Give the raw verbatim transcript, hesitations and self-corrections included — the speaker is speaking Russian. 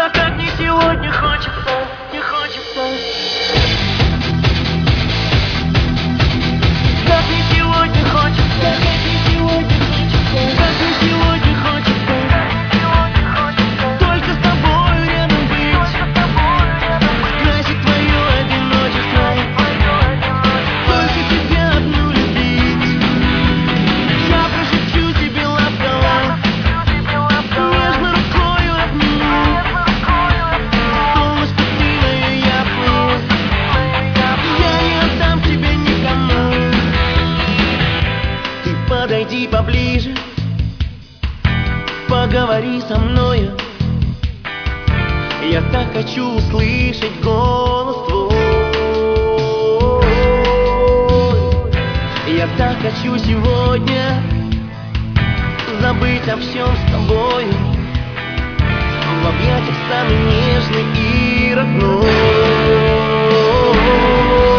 как, как мне сегодня хочется, не хочется. Как мне сегодня хочется, как мне сегодня хочется, как мне сегодня хочется. Только с тобой рядом быть, скрасить твое одиночество. Только тебя одну любить. Я прошепчу тебе ласково, нежно рукою обниму. Солнышко ты мое ясное, я не отдам тебя никому. Ты подойди поближе, поговори со мною. Я так хочу услышать голос твой. Я так хочу сегодня забыть о всем с тобою, в объятиях самый нежный и родной.